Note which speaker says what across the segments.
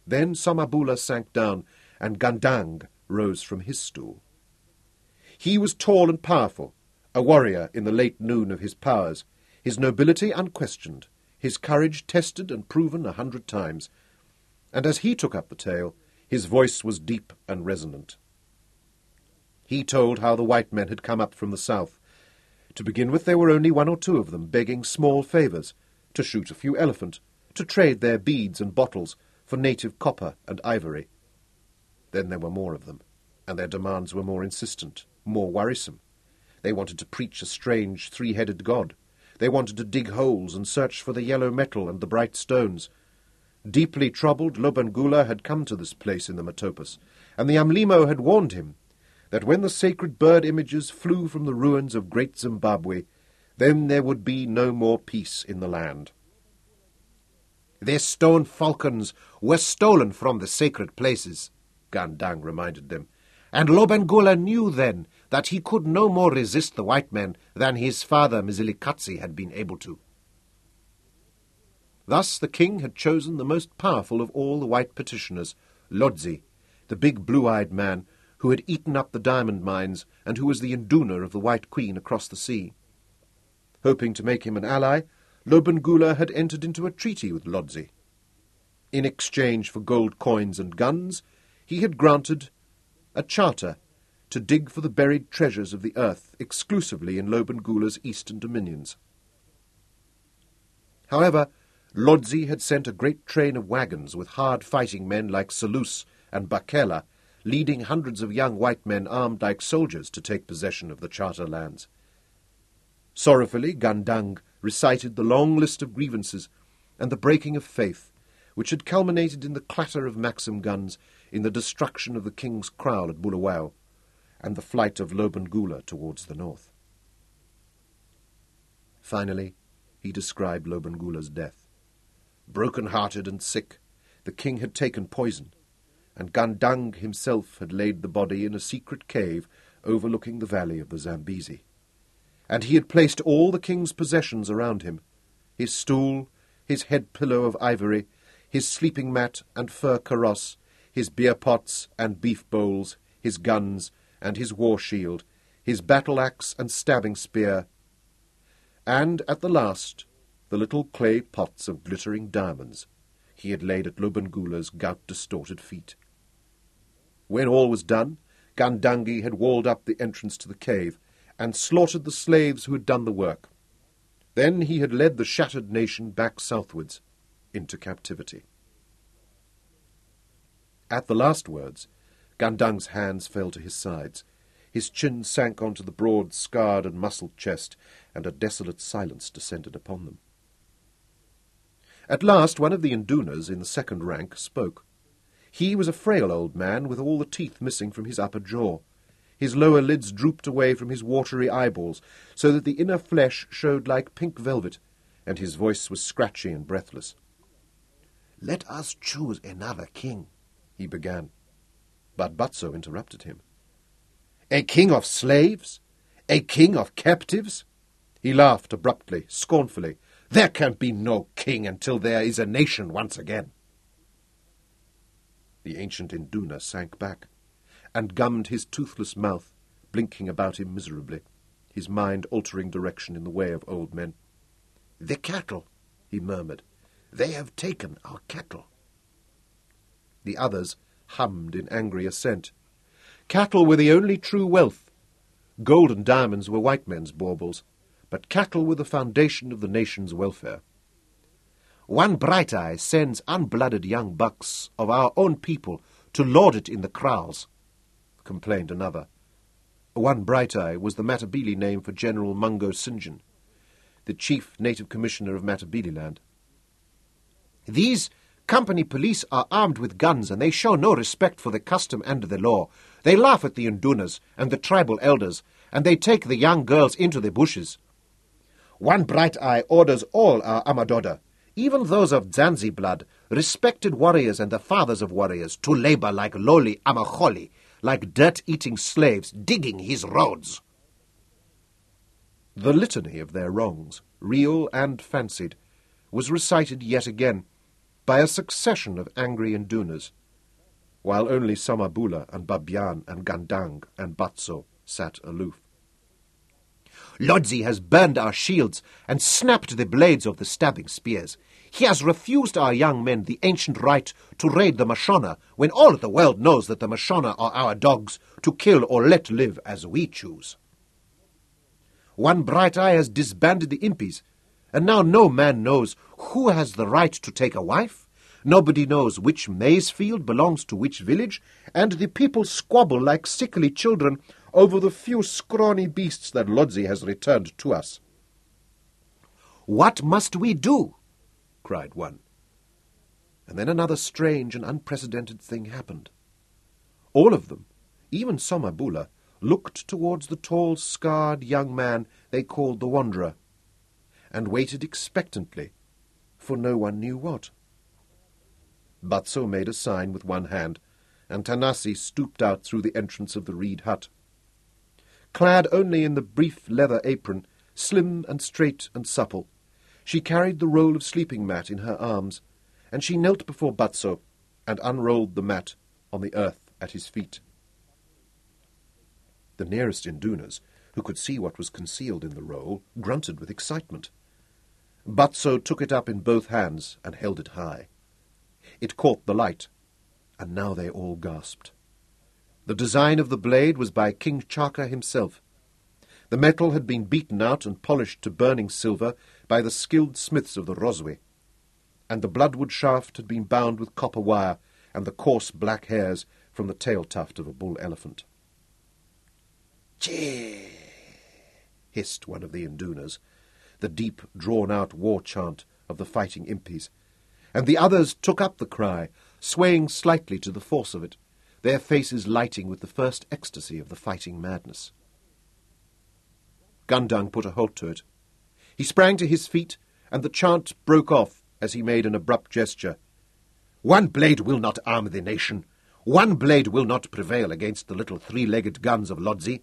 Speaker 1: Then Somabula sank down, and Gandang rose from his stool. He was tall and powerful, a warrior in the late noon of his powers, his nobility unquestioned, his courage tested and proven 100 times, and as he took up the tale, his voice was deep and resonant. He told how the white men had come up from the south. To begin with, there were only 1 or 2 of them begging small favours, to shoot a few elephant, to trade their beads and bottles for native copper and ivory. Then there were more of them, and their demands were more insistent, more worrisome. They wanted to preach a strange 3-headed god. They wanted to dig holes and search for the yellow metal and the bright stones. Deeply troubled, Lobengula had come to this place in the Metopus, and the Amlimo had warned him that when the sacred bird images flew from the ruins of great Zimbabwe, then there would be no more peace in the land. "Their stone falcons were stolen from the sacred places," Gandang reminded them, "and Lobengula knew then that he could no more resist the white men than his father Mzilikatsi had been able to." Thus the king had chosen the most powerful of all the white petitioners, Lodzi, the big blue-eyed man who had eaten up the diamond mines and who was the induna of the White Queen across the sea. Hoping to make him an ally, Lobengula had entered into a treaty with Lodzi. In exchange for gold coins and guns, he had granted a charter to dig for the buried treasures of the earth exclusively in Lobengula's eastern dominions. However, Lodzi had sent a great train of wagons with hard fighting men like Selous and Bakela, leading hundreds of young white men armed like soldiers to take possession of the charter lands. Sorrowfully, Gandang recited the long list of grievances and the breaking of faith, which had culminated in the clatter of Maxim guns, in the destruction of the king's kraal at Bulawayo, and the flight of Lobengula towards the north. Finally, he described Lobengula's death. Broken-hearted and sick, the king had taken poison, and Gandang himself had laid the body in a secret cave overlooking the valley of the Zambezi. And he had placed all the king's possessions around him, his stool, his head-pillow of ivory, his sleeping mat and fur kaross, his beer-pots and beef bowls, his guns and his war-shield, his battle-axe and stabbing-spear, and, at the last, the little clay pots of glittering diamonds he had laid at Lobengula's gout-distorted feet. When all was done, Gandangi had walled up the entrance to the cave and slaughtered the slaves who had done the work. Then he had led the shattered nation back southwards into captivity. At the last words, Gandang's hands fell to his sides. His chin sank onto the broad, scarred and muscled chest, and a desolate silence descended upon them. At last one of the indunas in the second rank spoke. He was a frail old man with all the teeth missing from his upper jaw. His lower lids drooped away from his watery eyeballs, so that the inner flesh showed like pink velvet, and his voice was scratchy and breathless. "Let us choose another king," he began. But Batso interrupted him. "A king of slaves? A king of captives?" He laughed abruptly, scornfully. "There can be no king until there is a nation once again." The ancient induna sank back, and gummed his toothless mouth, blinking about him miserably, his mind altering direction in the way of old men. "The cattle," he murmured. "They have taken our cattle." The others hummed in angry assent. Cattle were the only true wealth. Gold and diamonds were white men's baubles, but cattle were the foundation of the nation's welfare. "One Bright Eye sends unblooded young bucks of our own people to lord it in the kraals," complained another. One Bright Eye was the Matabele name for General Mungo St. John, the chief native commissioner of Matabeleland. "These company police are armed with guns, and they show no respect for the custom and the law. They laugh at the indunas and the tribal elders, and they take the young girls into the bushes. One Bright Eye orders all our Amadoda, even those of Zanzi blood, respected warriors and the fathers of warriors, to labour like lowly Amacholi, like dirt-eating slaves digging his roads." The litany of their wrongs, real and fancied, was recited yet again, by a succession of angry Indunas, while only Somabula and Babian and Gandang and Batso sat aloof.
Speaker 2: Lodzi has burned our shields and snapped the blades of the stabbing spears. He has refused our young men the ancient right to raid the Mashona, when all the world knows that the Mashona are our dogs, to kill or let live as we choose. One bright eye has disbanded the impis, and now no man knows who has the right to take a wife. Nobody knows which maize field belongs to which village, and the people squabble like sickly children over the few scrawny beasts that Lodzi has returned to us. "What must we do?"
Speaker 1: cried one. And then another strange and unprecedented thing happened. All of them, even Somabula, looked towards the tall, scarred young man they called the Wanderer, and waited expectantly, for no one knew what. Batso made a sign with one hand, and Tanasi stooped out through the entrance of the reed hut. Clad only in the brief leather apron, slim and straight and supple, she carried the roll of sleeping mat in her arms, and she knelt before Batso and unrolled the mat on the earth at his feet. The nearest Indunas, who could see what was concealed in the roll, grunted with excitement. Batso took it up in both hands and held it high. It caught the light, and now they all gasped. The design of the blade was by King Chaka himself. The metal had been beaten out and polished to burning silver by the skilled smiths of the Roswe, and the bloodwood shaft had been bound with copper wire and the coarse black hairs from the tail tuft of a bull elephant. "Chee!" hissed one of the Indunas, the deep, drawn-out war chant of the fighting impis, and the others took up the cry, swaying slightly to the force of it, their faces lighting with the first ecstasy of the fighting madness. Gandang put a halt to it. He sprang to his feet, and the chant broke off as he made an abrupt gesture. "One blade will not arm the nation. One blade will not prevail against the little three-legged guns of Lodzi."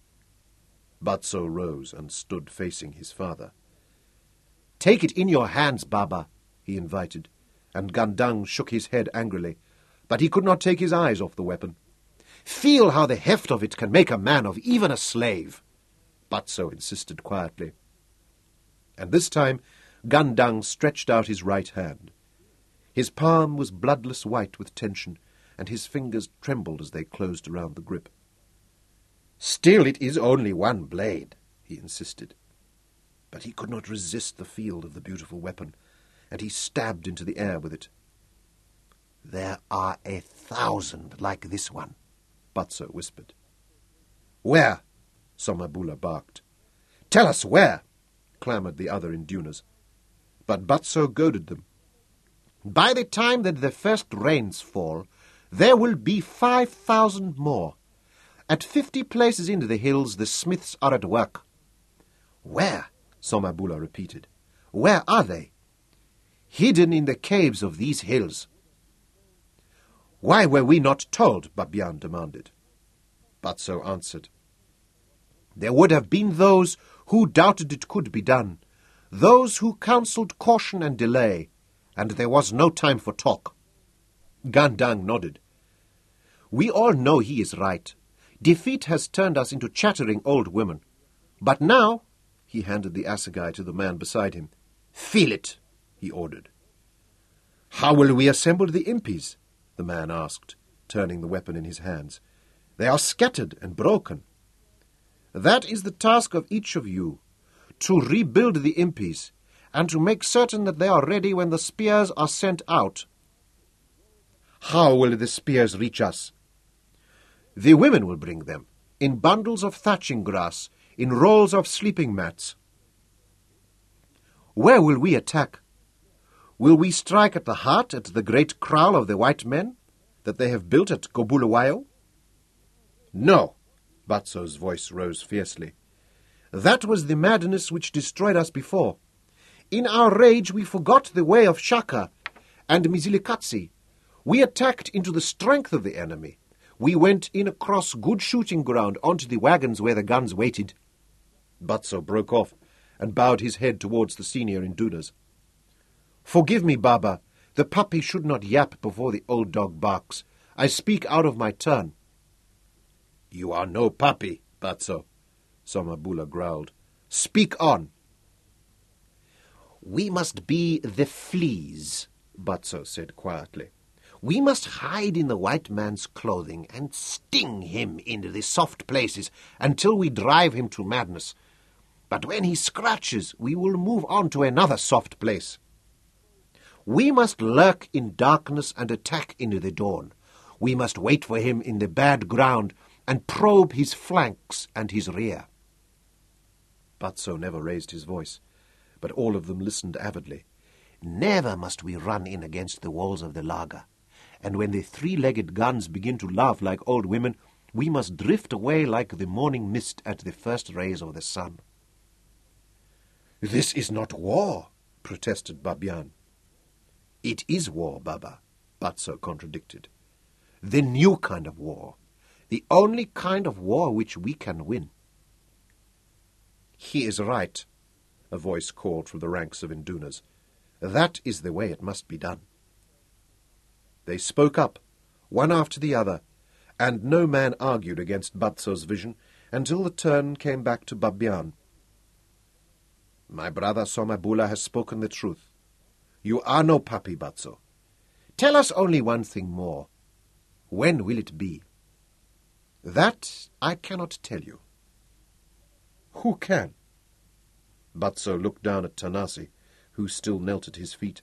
Speaker 1: Batso rose and stood facing his father. "Take it in your hands, Baba," he invited, and Gandang shook his head angrily, but he could not take his eyes off the weapon. "Feel how the heft of it can make a man of even a slave," Batso insisted quietly. And this time Gandang stretched out his right hand. His palm was bloodless white with tension, and his fingers trembled as they closed around the grip. "Still, it is only one blade," he insisted. But he could not resist the feel of the beautiful weapon, and he stabbed into the air with it. "There are 1,000 like this one," Batso whispered. "Where?" Somabula barked. "Tell us where!" clamoured the other Indunas. But Batso goaded them. "By the time that the first rains fall, there will be 5,000 more. At 50 places into the hills the smiths are at work." "Where?" Somabula repeated. "Where are they?" "Hidden in the caves of these hills." "Why were we not told?" Babian demanded. Batso answered. "There would have been those who doubted it could be done, those who counselled caution and delay, and there was no time for talk." Gandang nodded. "We all know he is right. Defeat has turned us into chattering old women. But now," he handed the assegai to the man beside him, "feel it," he ordered. "How will we assemble the impis?" the man asked, turning the weapon in his hands. "They are scattered and broken." "That is the task of each of you, to rebuild the impis, and to make certain that they are ready when the spears are sent out." "How will the spears reach us?" "The women will bring them, in bundles of thatching grass, in rolls of sleeping mats." "Where will we attack? Will we strike at the heart, at the great kraal of the white men that they have built at Gobulawayo?" "No," Batso's voice rose fiercely. "That was the madness which destroyed us before. In our rage we forgot the way of Shaka and Mizilikatsi. We attacked into the strength of the enemy. We went in across good shooting ground onto the wagons where the guns waited." Batso broke off and bowed his head towards the senior Indunas. "Forgive me, Baba.
Speaker 2: The puppy should not yap before the old dog barks. I speak out of my turn.
Speaker 1: You are no puppy, Batso, Somabula growled.
Speaker 2: Speak on. We must be the fleas, Batso said quietly. We must hide in the white man's clothing and sting him into the soft places until we drive him to madness. But when he scratches, we will move on to another soft place. We must lurk in darkness and attack into the dawn. We must wait for him in the bad ground and probe his flanks and his rear.
Speaker 1: Batso never raised his voice, but all of them listened avidly.
Speaker 2: Never must we run in against the walls of the laager, and when the three-legged guns begin to laugh like old women, we must drift away like the morning mist at the first rays of the sun.
Speaker 1: This is not war, protested Babian.
Speaker 2: It is war, Baba, Batso contradicted. The new kind of war. The only kind of war which we can win.
Speaker 1: He is right, a voice called from the ranks of Indunas. That is the way it must be done. They spoke up, one after the other, and no man argued against Batso's vision until the turn came back to Babian. My brother Somabula has spoken the truth. You are no puppy, Batso.
Speaker 2: Tell us only one thing more. When will it be?
Speaker 1: That I cannot tell you. Who can? Batso looked down at Tanasi, who still knelt at his feet.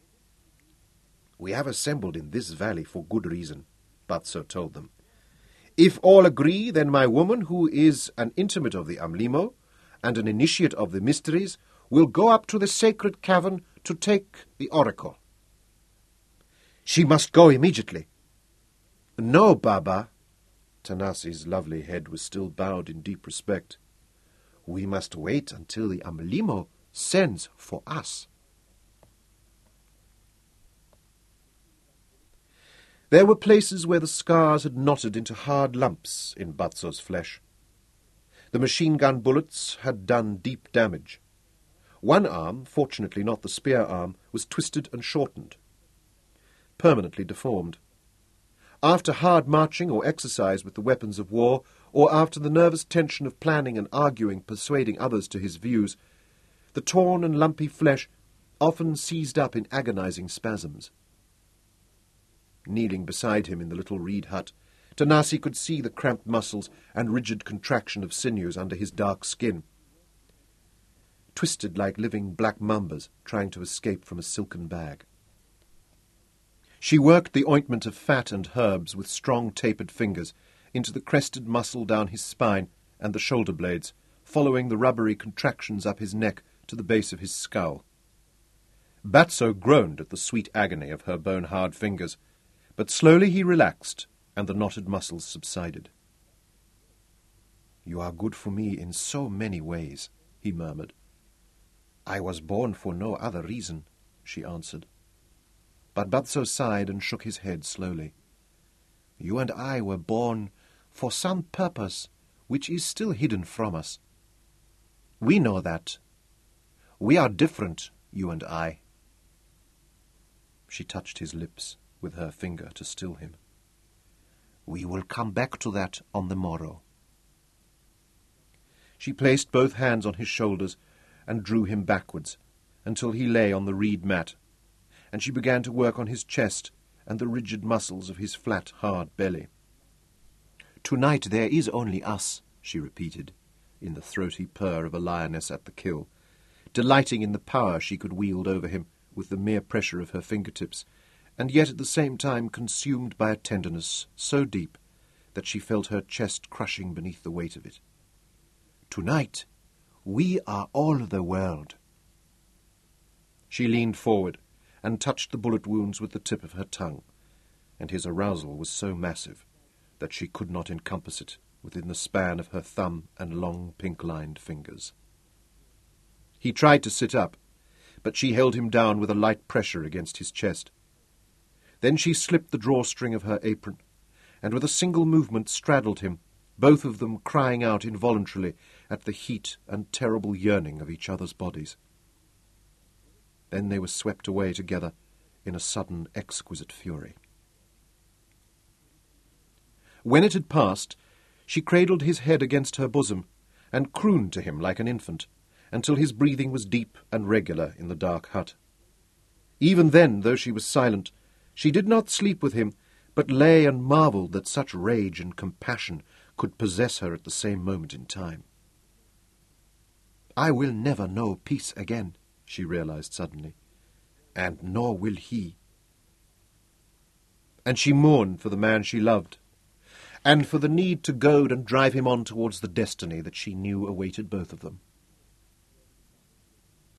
Speaker 1: We have assembled in this valley for good reason, Batso told them. If all agree, then my woman, who is an intimate of the Amlimo and an initiate of the mysteries, will go up to the sacred cavern to take the oracle.
Speaker 2: She must go immediately.
Speaker 1: No, Baba. Tanasi's lovely head was still bowed in deep respect. We must wait until the Amlimo sends for us. There were places where the scars had knotted into hard lumps in Batso's flesh. The machine-gun bullets had done deep damage. One arm, fortunately not the spear arm, was twisted and shortened, permanently deformed. After hard marching or exercise with the weapons of war, or after the nervous tension of planning and arguing, persuading others to his views, the torn and lumpy flesh often seized up in agonizing spasms. Kneeling beside him in the little reed hut, Tanasi could see the cramped muscles and rigid contraction of sinews under his dark skin, twisted like living black mambas trying to escape from a silken bag. She worked the ointment of fat and herbs with strong tapered fingers into the crested muscle down his spine and the shoulder blades, following the rubbery contractions up his neck to the base of his skull. Batso groaned at the sweet agony of her bone-hard fingers, but slowly he relaxed, and the knotted muscles subsided. "You are good for me in so many ways," he murmured. "I was born for no other reason," she answered. But Batso sighed and shook his head slowly. "You and I were born for some purpose which is still hidden from us. We know that. We are different, you and I." She touched his lips with her finger to still him. "We will come back to that on the morrow." She placed both hands on his shoulders and drew him backwards until he lay on the reed mat, and she began to work on his chest and the rigid muscles of his flat, hard belly. "Tonight there is only us," she repeated, in the throaty purr of a lioness at the kill, delighting in the power she could wield over him with the mere pressure of her fingertips, and yet at the same time consumed by a tenderness so deep that she felt her chest crushing beneath the weight of it. "Tonight we are all the world." She leaned forward and touched the bullet wounds with the tip of her tongue, and his arousal was so massive that she could not encompass it within the span of her thumb and long pink-lined fingers. He tried to sit up, but she held him down with a light pressure against his chest. Then she slipped the drawstring of her apron, and with a single movement straddled him, both of them crying out involuntarily at the heat and terrible yearning of each other's bodies. Then they were swept away together in a sudden exquisite fury. When it had passed, she cradled his head against her bosom and crooned to him like an infant, until his breathing was deep and regular in the dark hut. Even then, though she was silent, she did not sleep with him, but lay and marvelled that such rage and compassion could possess her at the same moment in time. "I will never know peace again," she realized suddenly, "and nor will he." And she mourned for the man she loved, and for the need to goad and drive him on towards the destiny that she knew awaited both of them.